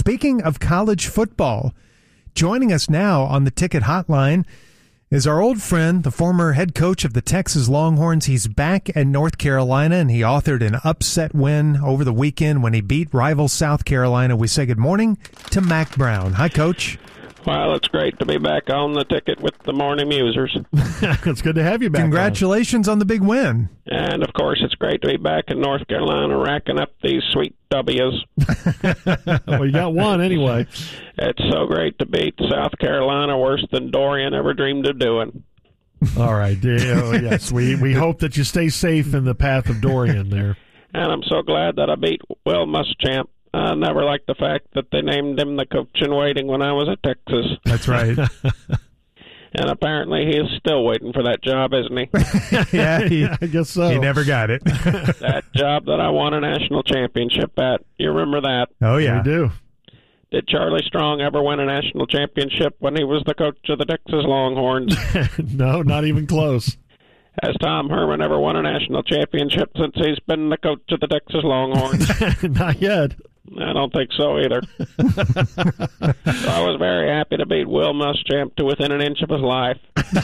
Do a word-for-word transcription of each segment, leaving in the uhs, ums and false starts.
speaking of college football, joining us now on the Ticket Hotline is our old friend, the former head coach of the Texas Longhorns. He's back at North Carolina, and he authored an upset win over the weekend when he beat rival South Carolina. We say good morning to Mack Brown. Hi, Coach. Well, it's great to be back on the Ticket with the Morning Musers. It's good to have you back. Congratulations on. on the big win. And, of course, it's great to be back in North Carolina racking up these sweet W's. Well, you got one anyway. It's so great to beat South Carolina worse than Dorian ever dreamed of doing. All right. Oh, yes, we, we hope that you stay safe in the path of Dorian there. And I'm so glad that I beat Will Muschamp. I never liked the fact that they named him the coach in waiting when I was at Texas. That's right. And apparently he is still waiting for that job, isn't he? Yeah, he, I guess so. He never got it. That job that I won a national championship at. You remember that? Oh, yeah. We do. Did Charlie Strong ever win a national championship when he was the coach of the Texas Longhorns? No, not even close. Has Tom Herman ever won a national championship since he's been the coach of the Texas Longhorns? Not yet. I don't think so either. So I was very happy to beat Will Muschamp to within an inch of his life.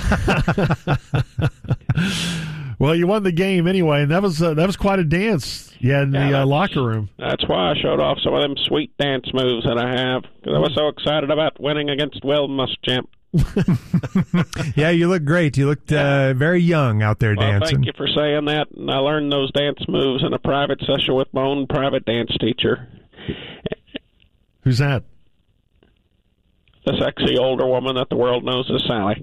Well, you won the game anyway, and that was uh, that was quite a dance. Yeah, in Yeah, the uh, that's- locker room. That's why I showed off some of them sweet dance moves that I have, because I was so excited about winning against Will Muschamp. Yeah, you look great. You looked uh, very young out there Well, dancing. thank you for saying that. And I learned those dance moves in a private session with my own private dance teacher. Who's that? The sexy older woman that the world knows as Sally.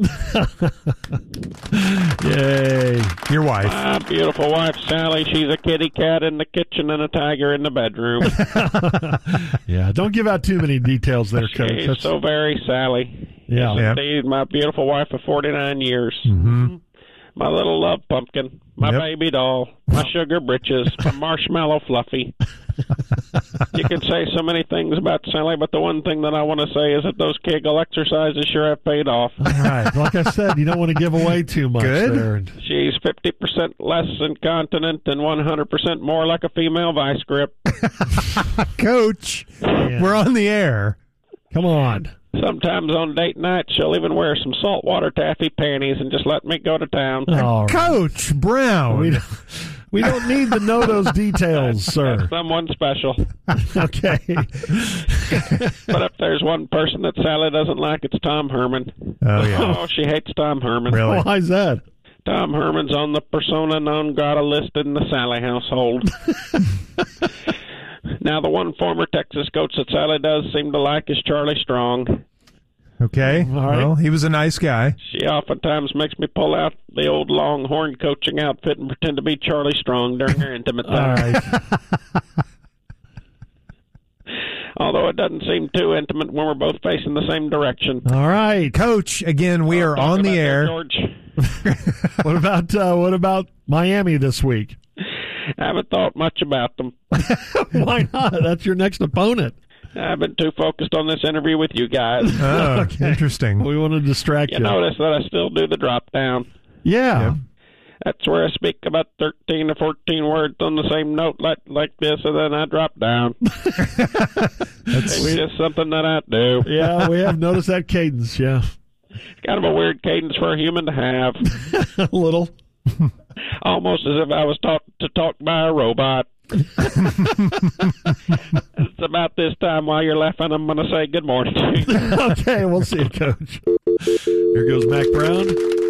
Yay. Your wife. My beautiful wife, Sally. She's a kitty cat in the kitchen and a tiger in the bedroom. Yeah, don't give out too many details there, Coach. She's That's- so very Sally. yeah. Yes, Yeah. indeed, my beautiful wife of forty-nine years. Mm-hmm. My little love pumpkin. My Yep. baby doll. My sugar britches. My marshmallow fluffy. You can say so many things about Sally, but the one thing that I want to say is that those Kegel exercises sure have paid off. All right. Like I said, you don't want to give away too much Good. there. And- She's fifty percent less incontinent and one hundred percent more like a female vice grip. Coach, Yeah. we're on the air. Come on. Sometimes on date night, she'll even wear some saltwater taffy panties and just let me go to town. All right. Coach Brown. We don't, we don't need to know those details, sir. Someone special. Okay. But if there's one person that Sally doesn't like, it's Tom Herman. Oh, yeah. Oh, she hates Tom Herman. Really? Why is that? Tom Herman's on the persona non grata list in the Sally household. Now, the one former Texas coach that Sally does seem to like is Charlie Strong. Okay. All right. Well, he was a nice guy. She oftentimes makes me pull out the old Longhorn coaching outfit and pretend to be Charlie Strong during her intimate All time. right. Although it doesn't seem too intimate when we're both facing the same direction. All right. Coach, again, we are Talk on about the that, air. George. What about uh, what about Miami this week? I haven't thought much about them. Why not? That's your next opponent. I've been too focused on this interview with you guys. Oh, Okay. interesting. We want to distract You you. notice that I still do the drop down. Yeah. Yep. That's where I speak about thirteen or fourteen words on the same note like like this, and then I drop down. It's just something that I do. Yeah, we have noticed that cadence, yeah. It's kind of a weird cadence for a human to have. A little. Almost as if I was taught to talk by a robot. It's about this time while you're laughing, I'm going to say good morning to you. Okay, we'll see you, Coach. Here goes Mack Brown.